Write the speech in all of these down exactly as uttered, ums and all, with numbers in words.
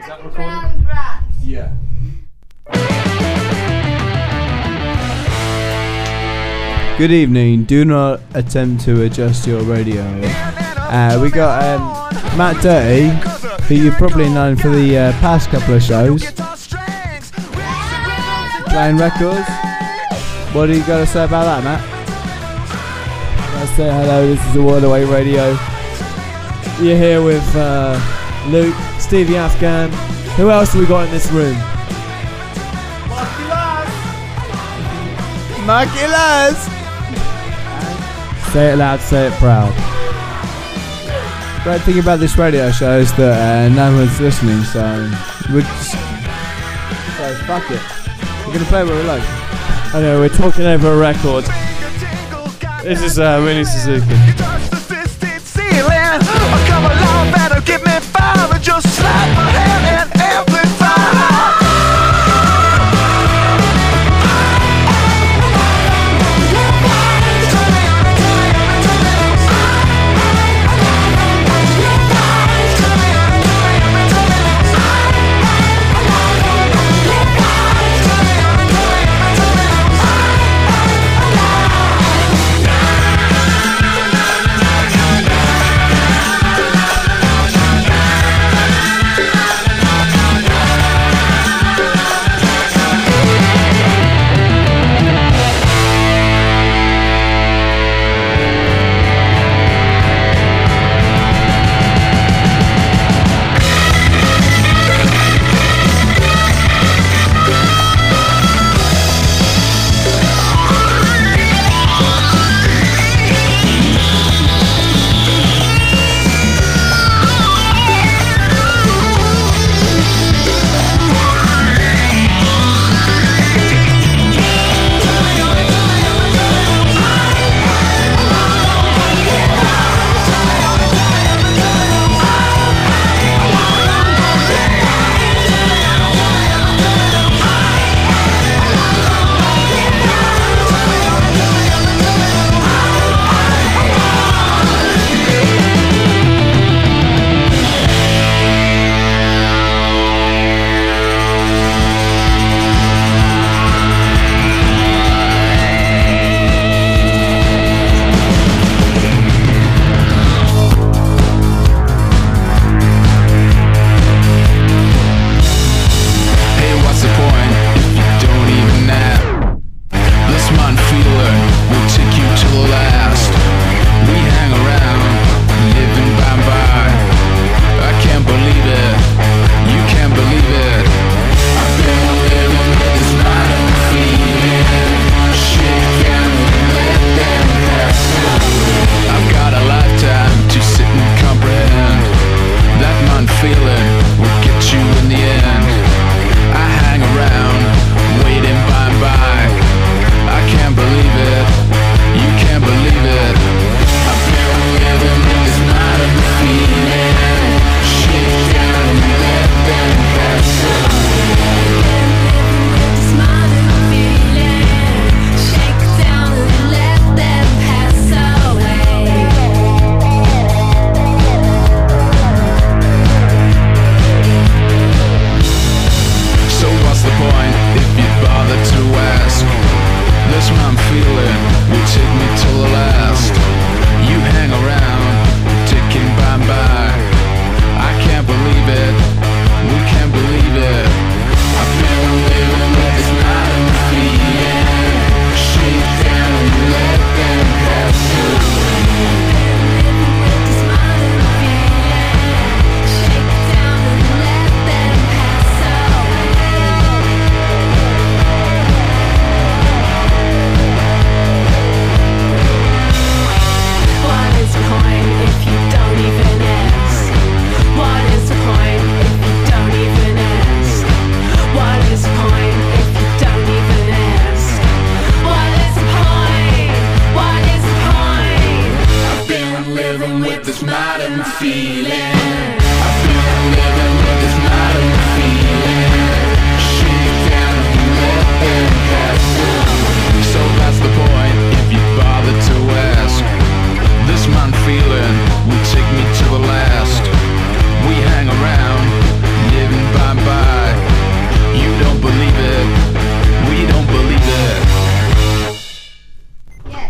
that recording? Yeah. Good evening. Do not attempt to adjust your radio. Uh, we got um, Matt Dirty, who you've probably known for the uh, past couple of shows. Playing records. What do you got to say about that, Matt? I say hello. This is the Waterway Radio. You're here with uh, Luke, Stevie Afghan. Who else have we got in this room? Marky Laz! Say it loud, say it proud. Great thing about this radio show is that uh, no one's listening, so we're just, so fuck it. We're gonna play what we like. I know, we're talking over a record. This is uh, Winnie Suzuki.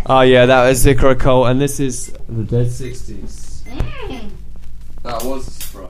Oh yeah, that was Zikra Cole, and this is the Dead sixties. Mm. That was a surprise.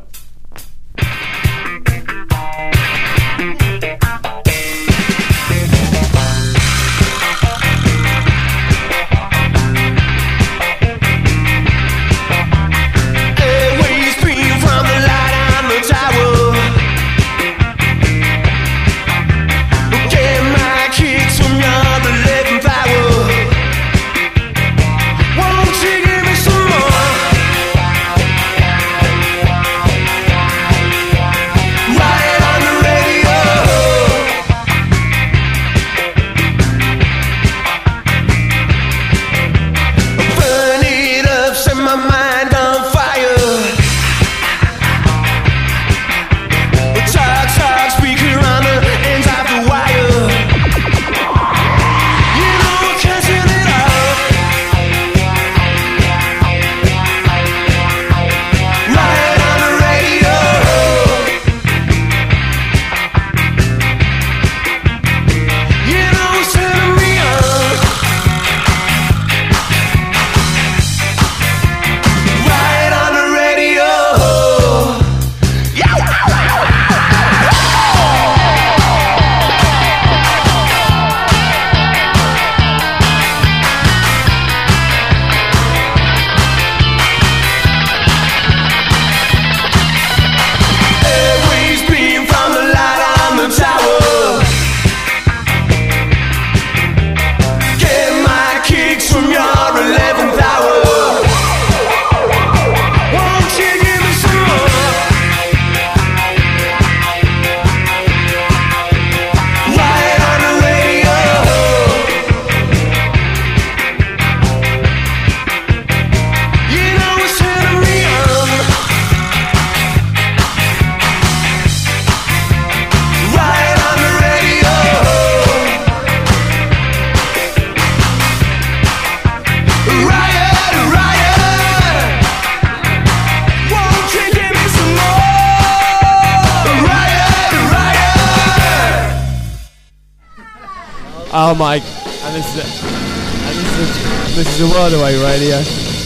Oh my, and this is it. And this is this is a World Away Radio.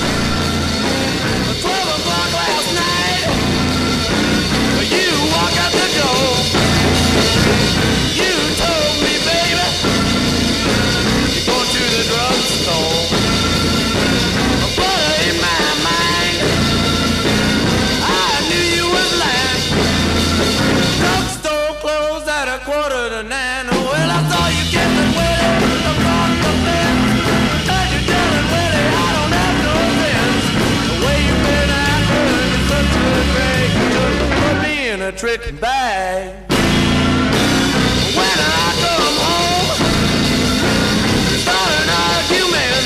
Trick bag. When I come home, start an argument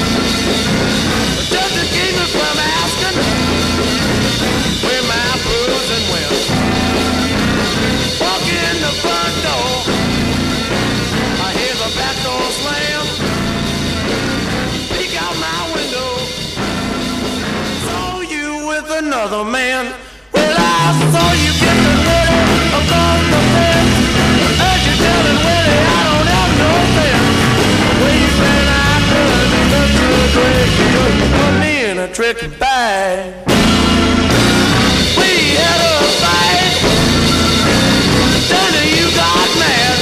just to keep me from asking where my bruising went. Walk in the front door, I hear the back door slam. Peek out my window, saw you with another man. Well, I saw you getting ready across the fence. Heard you telling Willie I don't have no sense. Where you been after me such a trick? You put me in a trick bag. We had a fight. Then you got mad.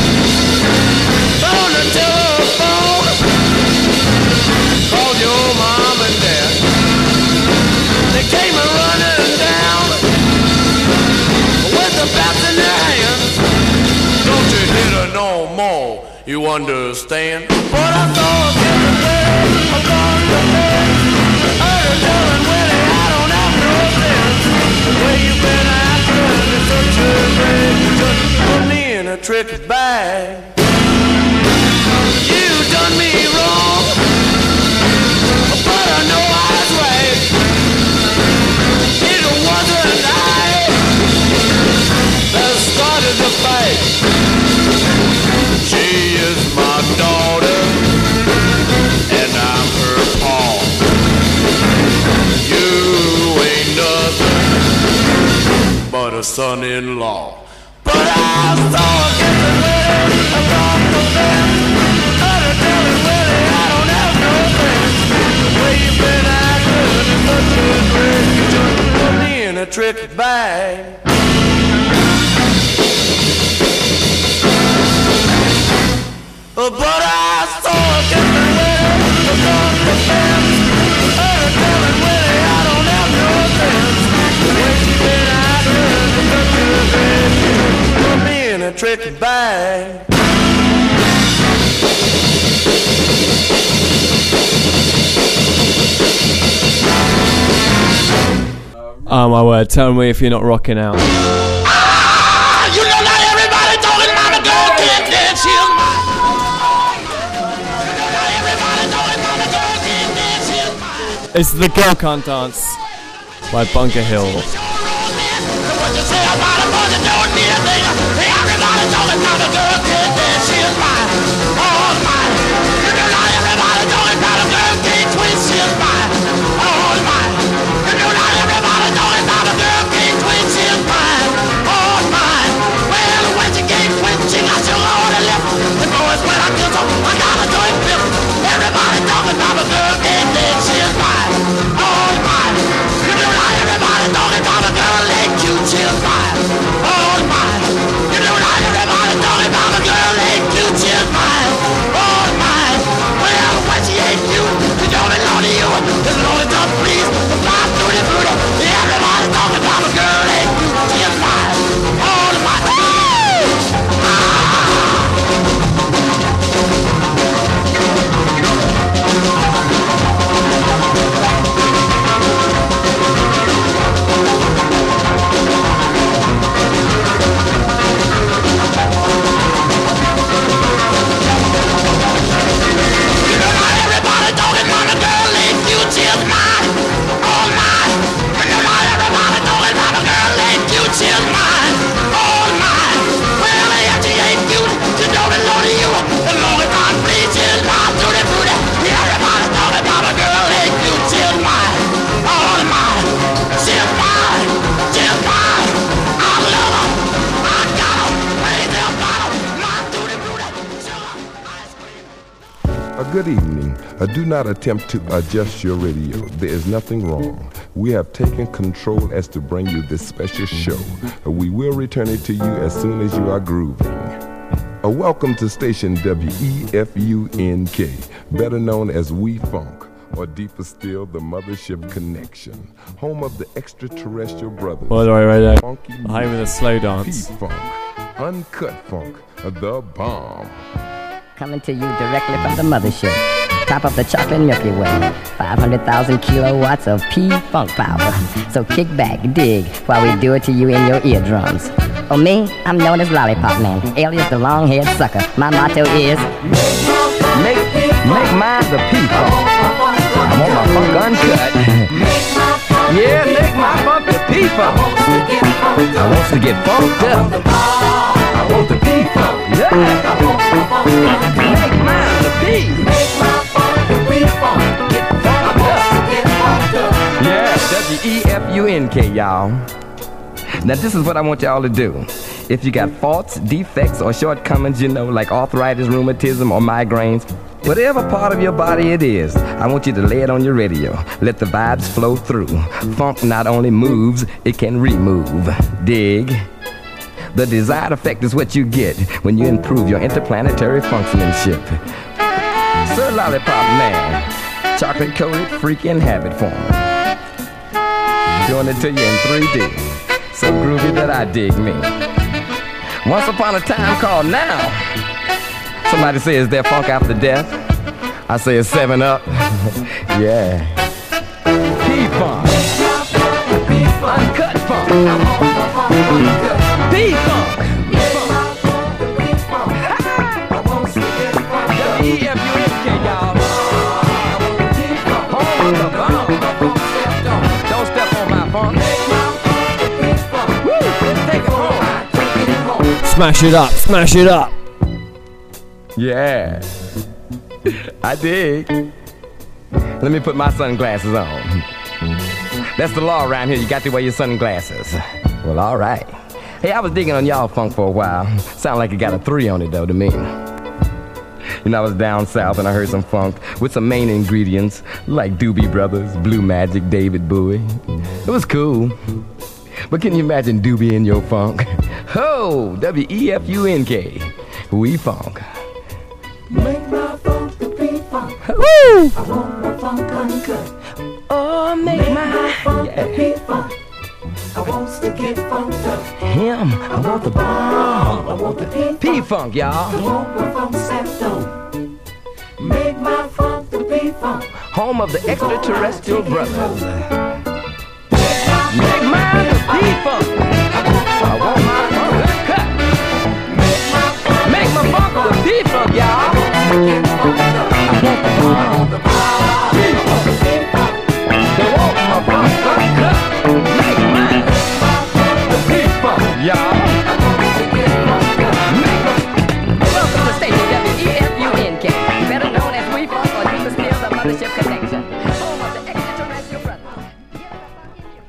On the telephone, called your mom and dad. They came a running down with the bats in their hands. Don't you hit her no more, you understand? But I saw her getting ready across the fence. Heard her telling Willie I don't have no sense. Where you been after me such a break? Just put me in a trick bag. You done me wrong, but I know I was right. It wasn't I that started the fight. She is my daughter, and I'm her paw. You ain't nothing but a son-in-law. But I saw her getting ready across the fence. Heard her telling Willie I don't have no way you've been acting is such a drag. You just put me in a trick bag. But I saw her getting ready to come to fence. Her telling Willie I don't have no sense. The way she been acting is such a drag. You put me in a trick bag. Oh my word, tell me if you're not rocking out. Ah, you know not everybody talking about a girl can't dance, she's mine. You know not everybody talking about a girl can't dance, she's mine. It's The Girl Can't Dance by Bunker Hill. What you say about a bunch of don't need a thing. Everybody talking about a girl can't dance, she's mine. All mine. You know not everybody talking about a girl can't twist, she's mine. All mine. You know not everybody talking about a girl can't twist, she's mine. All mine. Well, when she can't twist, she got sugar on her lip. The boys when I kiss her, I gotta do it flip. Everybody talking about a girl can't dance, she's mine. All mine. You know not everybody talking about a girl ain't cute, she's mine. All mine. You know not everybody talking about a girl ain't cute, she's mine. All mine. Well, when she ain't cute, she don't belong to you. As long as don't please, the fly through the booty. Everybody talking about a girl ain't cute, she's mine. All mine. Good evening. Uh, do not attempt to adjust your radio. There is nothing wrong. We have taken control as to bring you this special show. Uh, we will return it to you as soon as you are grooving. Uh, welcome to station W E F U N K, better known as We Funk, or deeper still, the Mothership Connection, home of the extraterrestrial brothers. All the way right there. Funky Home of the slow dance. P-Funk, Uncut Funk, uh, the bomb. Coming to you directly from the mothership. Top of the chocolate Milky Way. five hundred thousand kilowatts of P-Funk power. So kick back, dig, while we do it to you in your eardrums. Oh, me? I'm known as Lollipop Man, alias the long-haired sucker. My motto is... Make, make mine the P-Funk. I want my funk uncut. Yeah, make my funk the P-Funk. I want to get funked up. I want the P-Funk. Yeah. Make mine the P. Make my funk the P-Funk. Get funked up. Yeah, W E F U N K, y'all. Now this is what I want y'all to do. If you got faults, defects, or shortcomings, you know, like arthritis, rheumatism, or migraines, whatever part of your body it is, I want you to lay it on your radio. Let the vibes flow through. Funk not only moves, it can remove. Dig? The desired effect is what you get when you improve your interplanetary functionship. Sir Lollipop Man, chocolate-coated freaking habit former. Doing it to you in three D. So groovy that I dig me. Once upon a time called now. Somebody says they're funk after death. I say it's seven up. Yeah. P-Funk. Uncut funk. P-Funk. W E F U N K, y'all. Home of the bomb. Don't step on my funk. Woo, let's take it home. Smash it up, smash it up. Yeah, I dig. Let me put my sunglasses on. That's the law around here. You got to wear your sunglasses. Well, all right. Hey, I was digging on y'all funk for a while. Sound like it got a three on it, though, to me. You know, I was down south and I heard some funk with some main ingredients like Doobie Brothers, Blue Magic, David Bowie. It was cool. But can you imagine Doobie in your funk? Ho! W E F U N K. We funk. Make my funk the P-funk. Woo! I want my funk uncut. Oh, make, Make my, my funk yeah. the P-funk. I want to get funked up. Him, I want the bomb. I want the P-funk. P-funk, y'all. I want my funk sapped on. Make my funk the P-funk. Home of the extraterrestrial brothers. Make mine the P-funk. I want my funk cut. Make my funk the P-funk, y'all. I want the bomb. P-funk. They want my funk cut. Make mine the P-funk, y'all. Welcome to station W E F U N K, better known as We Funk or Deeper Still, the Mothership Connection. Home of the extraterrestrial brothers. Give it up on your music.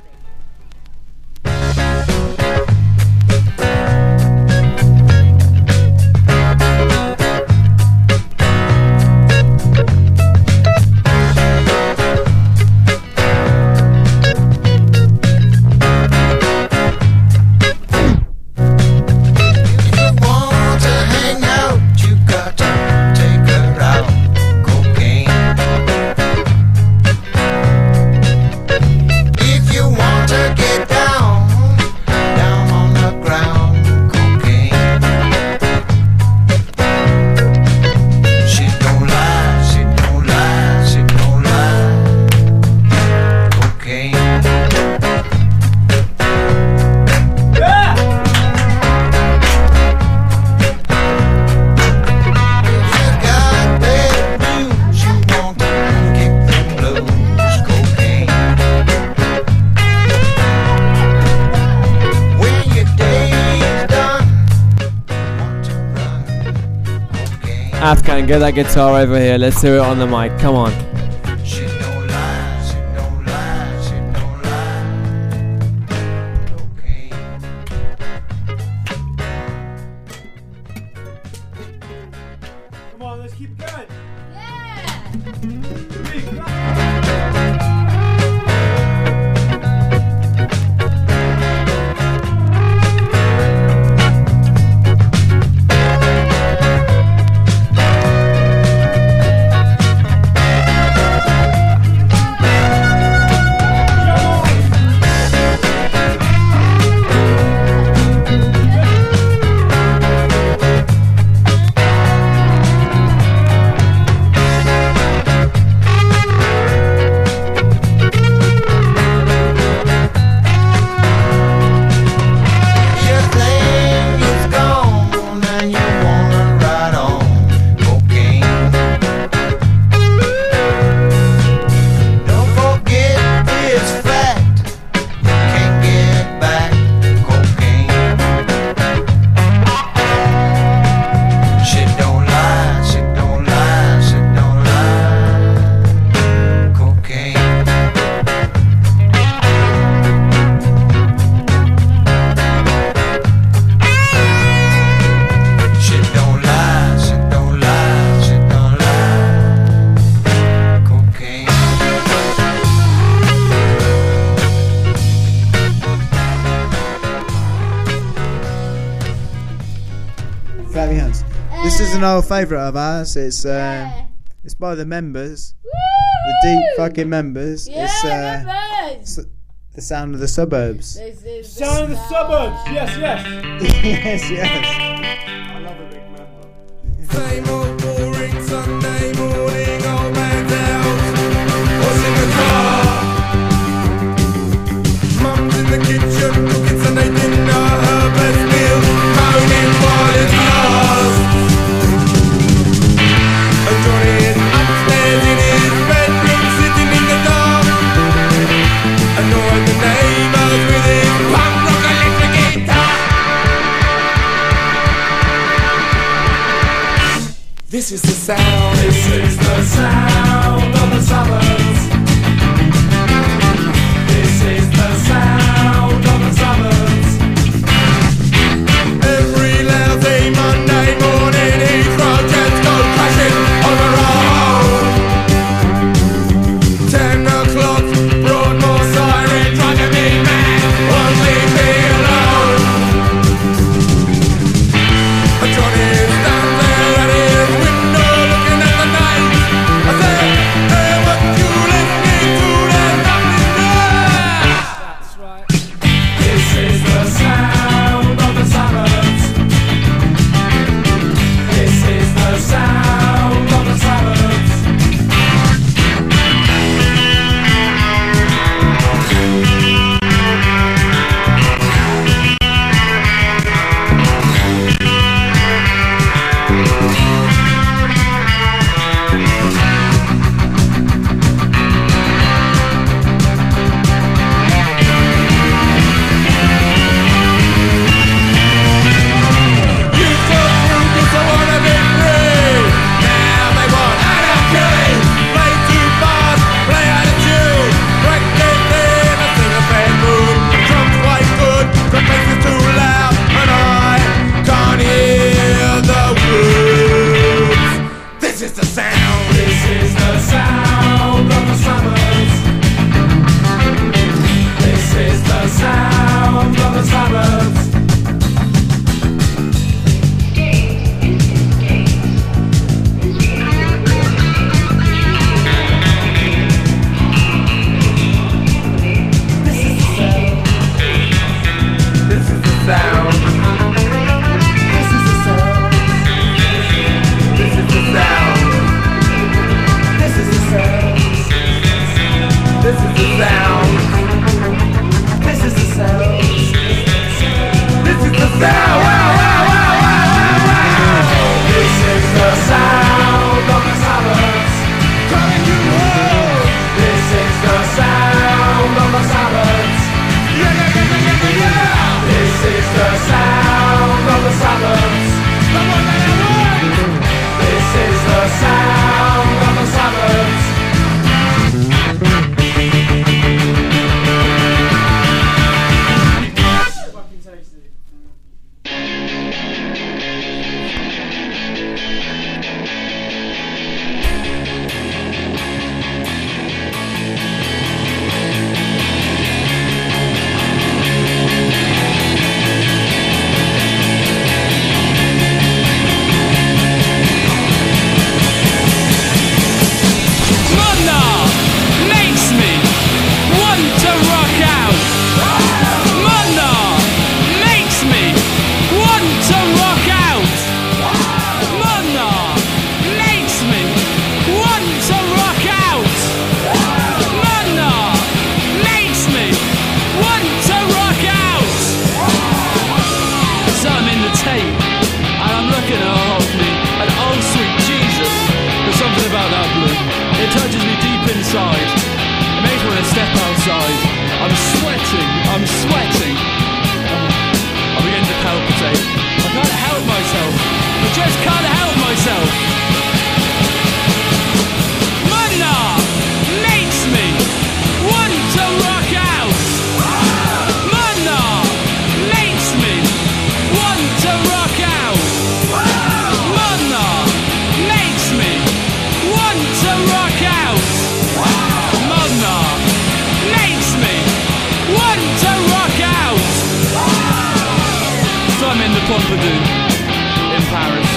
Afghan, get that guitar over here. Let's hear it on the mic. Come on. She don't lie, she don't lie, she don't lie. Okay. Come on, let's keep going. This is an old favourite of ours. It's uh, yeah. It's by the members, Woo! the deep fucking members. Yeah, it's, uh, members. it's the sound of the suburbs. This is the Sound of the suburbs. Yes, yes. Yes, yes. I love a big member. Same old boring Sunday morning, old man's out, washing the car. Mum's in the kitchen cooking Sunday dinner, her best meal, moaning while it's lost. And Johnny is upstairs in his bedroom, sitting in the dark, annoying the neighbours with his punk rock electric guitar. This is the sound, this is the sound of the suburbs. This is the sound of the suburbs. Every lousy Monday morning, Heathrow jets go crashing just can't help myself. Mother makes me want to rock out. Mother makes me want to rock out. Mother makes me want to rock out. Mother makes me want to rock out. So I'm in the Pompidou in Paris,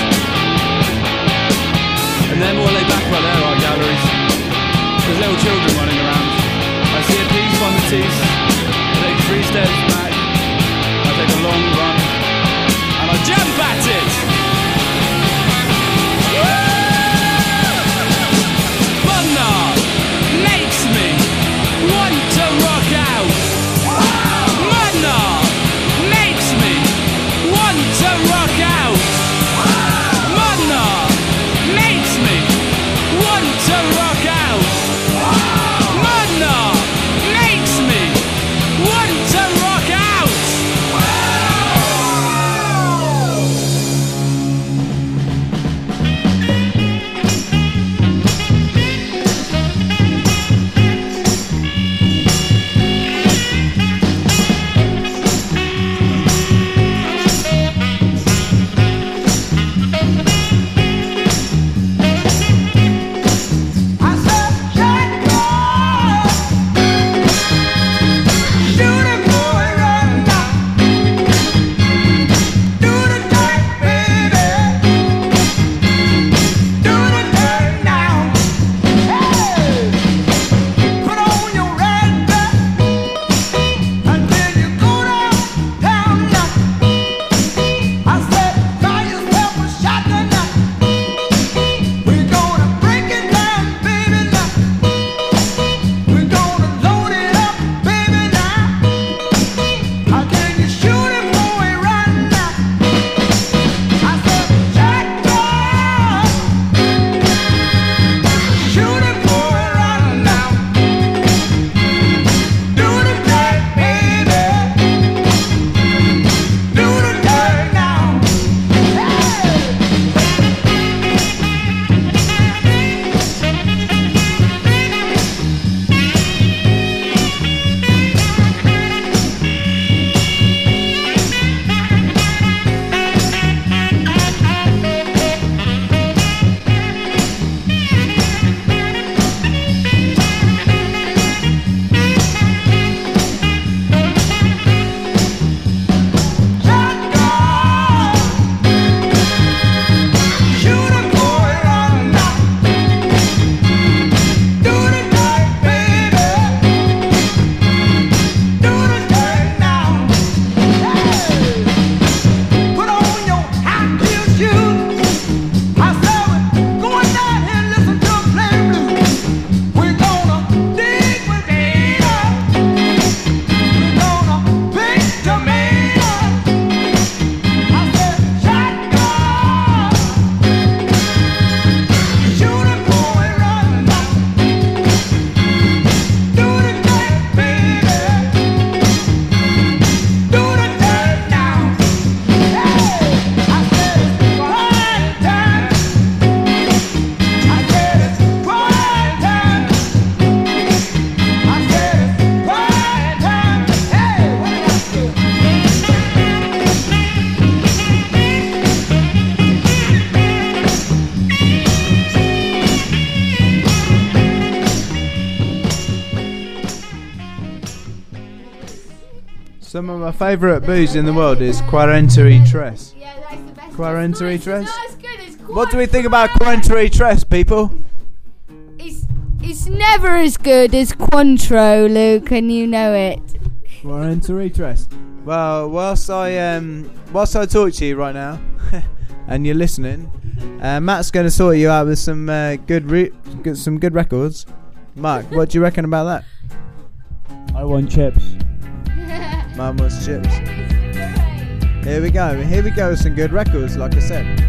and then more laid back by there art galleries. There's little children running around. I see a piece on the teeth. I take three steps back. I take a long run, and I jump at it. Mother makes me want to rock out. Mother makes me want to rock out. Mother makes me want to rock out. Mother makes me want to rock out. Some of my favourite booze in the world is Quarantary Tres. Yeah, that's the best. Quarantary It's Tres? not as good as What do we think about Quarantary Tres, people? It's it's never as good as Cointreau, Luke, and you know it. Quarantary Tres. Well, whilst I um, whilst I talk to you right now, and you're listening, uh, Matt's going to sort you out with some uh, good, re- good some good records. Mark, what do you reckon about that? I want chips. Mum wants chips. Here we go. Here we go with some good records, like I said.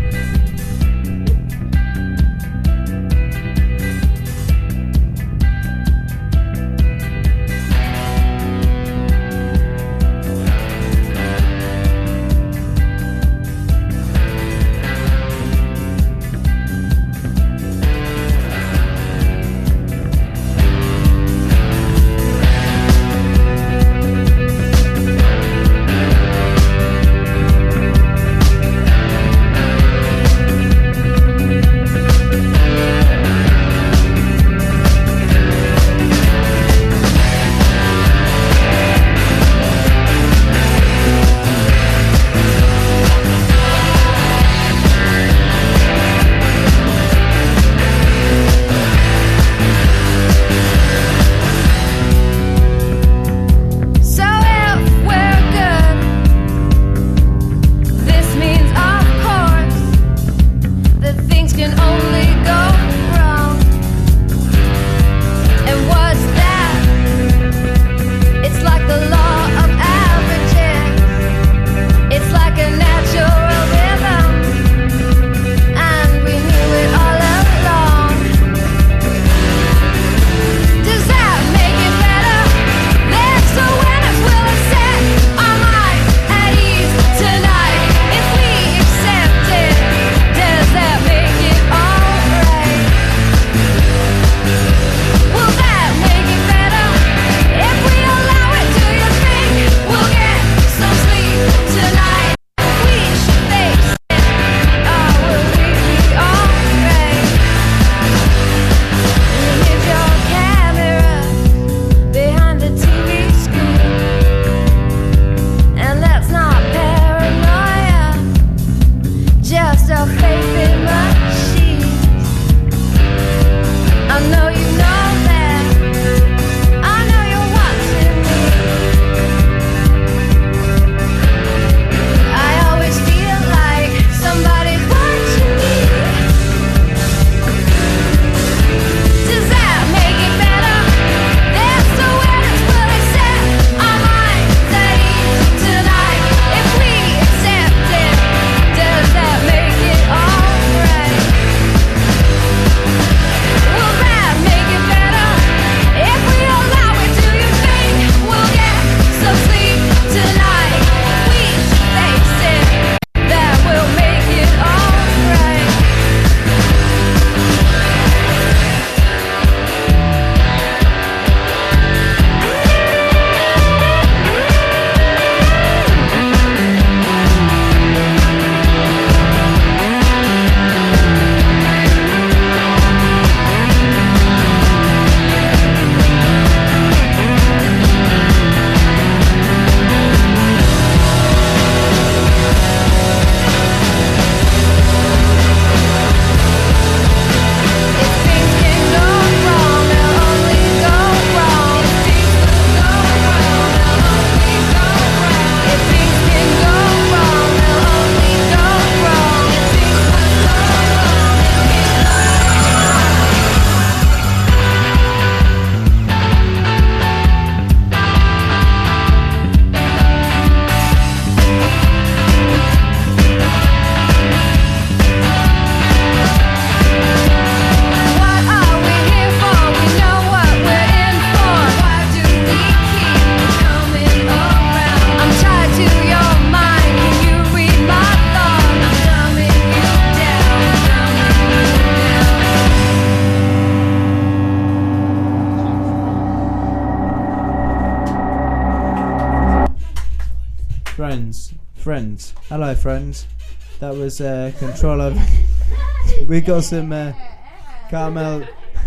Friends. Hello, friends. That was uh, Control Over. We got some uh, caramel.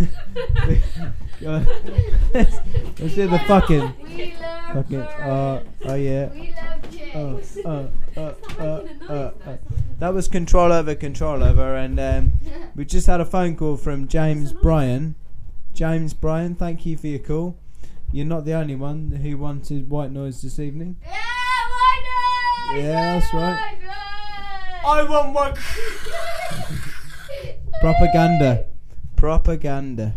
Let's do the fucking. We love Fucking. Uh, oh yeah. We love James. Uh, uh, uh, uh, uh, uh. That was Control Over, Control Over, and um, we just had a phone call from James Bryan. James Bryan, thank you for your call. You're not the only one who wanted White Noise this evening. Yeah, White Noise! Yeah, that's right. White Noise! I want one. Propaganda. Propaganda.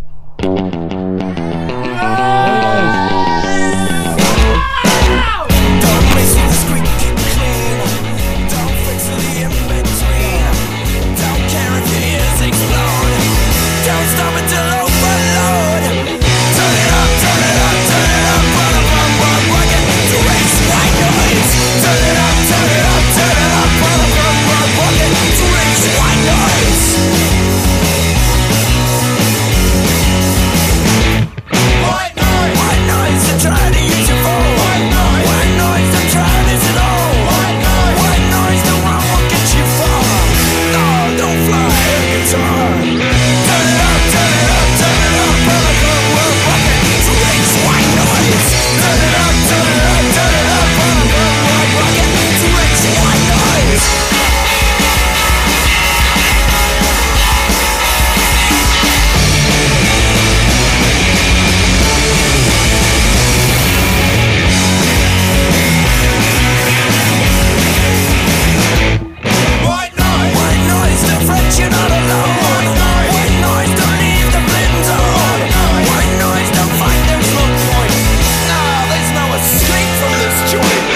Don't mix with the squeaky clean. Don't fix with the in-between. Don't care if your ears explode. Don't stop until overload. Turn it up, turn it up, turn it up. Run up, run, run, run it to raise white noise. Turn it up, turn it up, turn it up. Run up, run, run, run it to raise white noise. White noise, white noise. They're trying to use your phone. White noise, white noise. They're trying to use it all. White noise, white noise. The one won't get you far. No, don't fly a guitar. Turn it up, turn it up, turn it up. Run up, run, run, run it to raise white noise. Turn it up, turn it up, turn it up. Run up, run, run, run it to raise white noise. White noise, white noise, the French, you're not alone. White noise, white noise, don't leave the blend zone. White noise, don't fight, there's no point. Nah, there's no escape from this joint.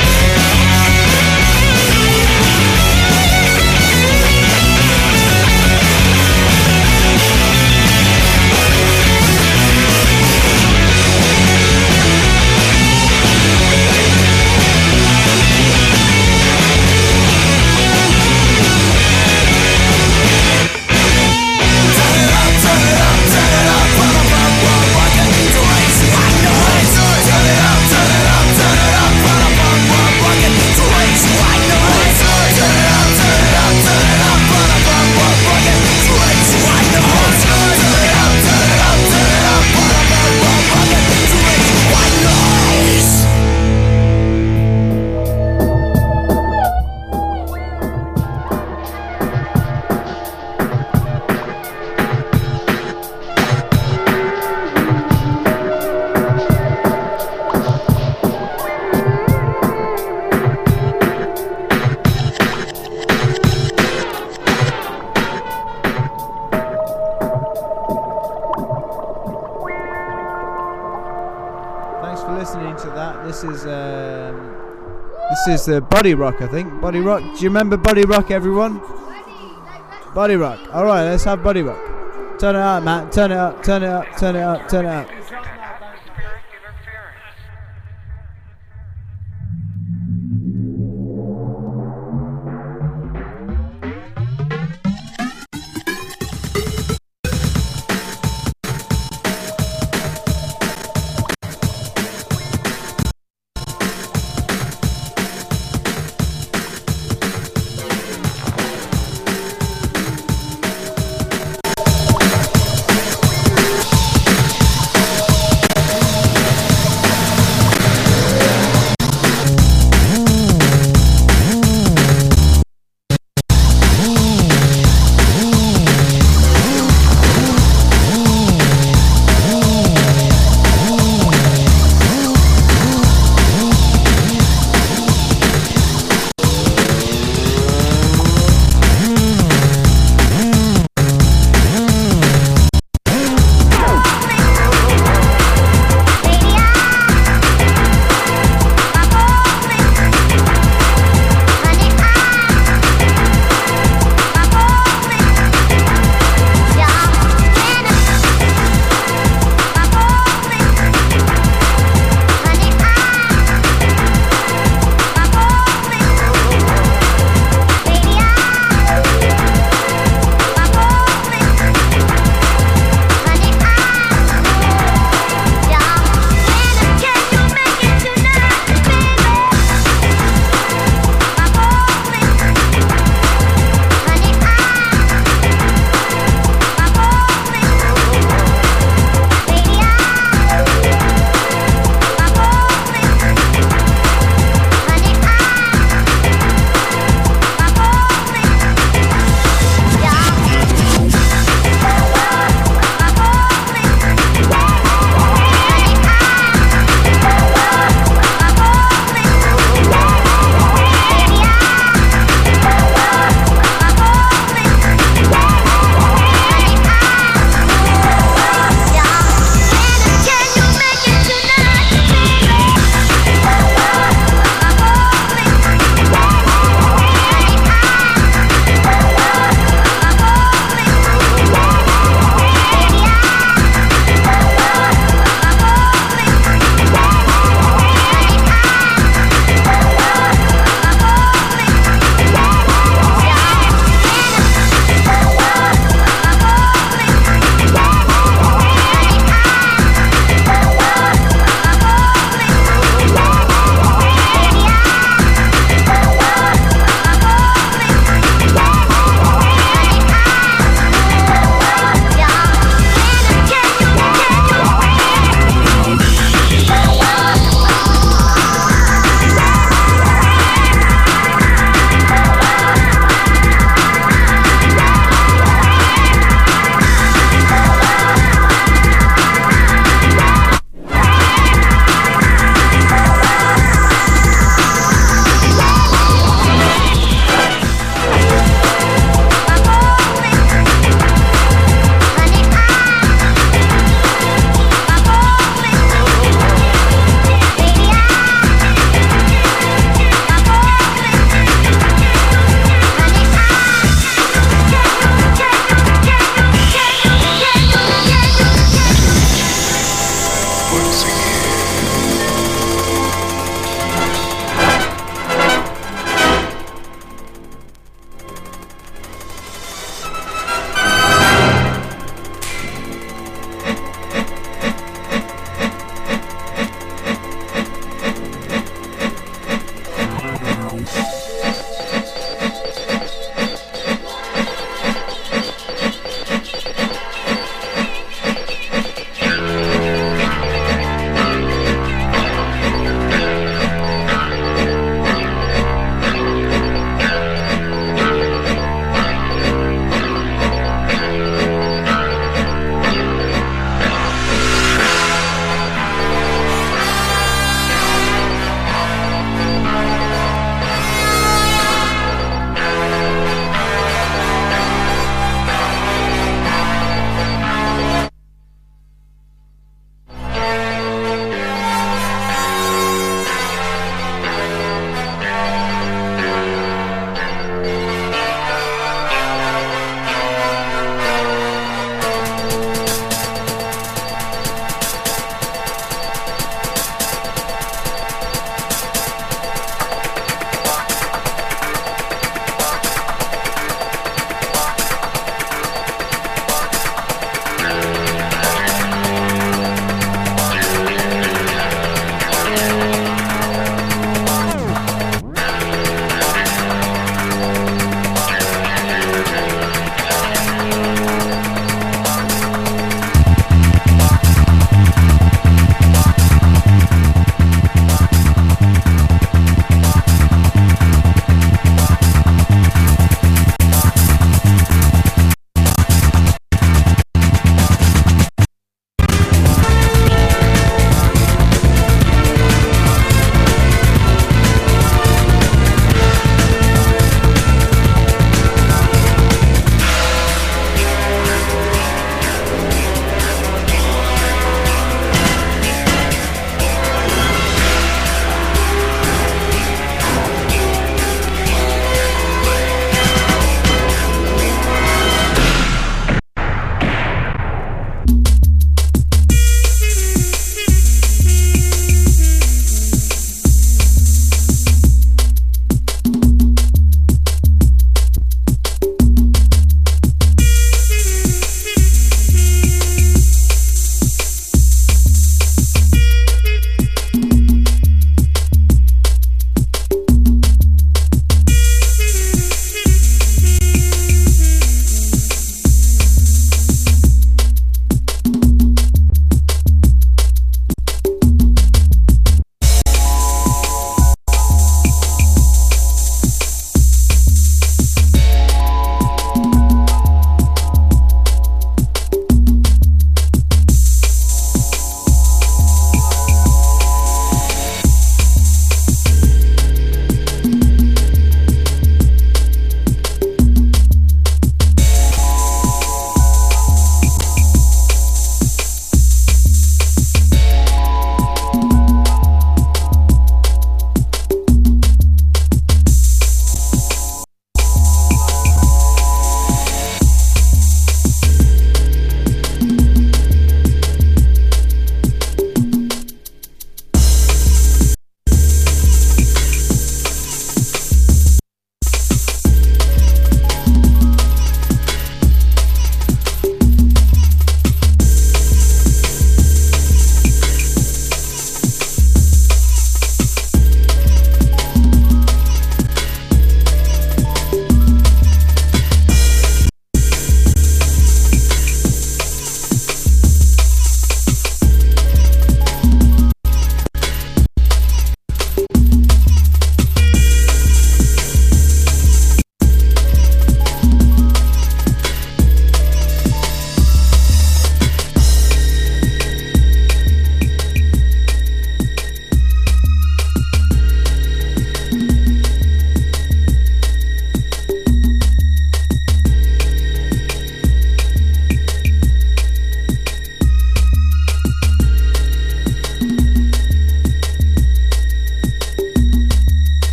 Thanks for listening to that. This is um, this is uh, Body Rock, I think. Body Rock. Do you remember Body Rock, everyone? Body Rock. All right, let's have Body Rock. Turn it up, Matt. Turn it up. Turn it up. Turn it up. Turn it up.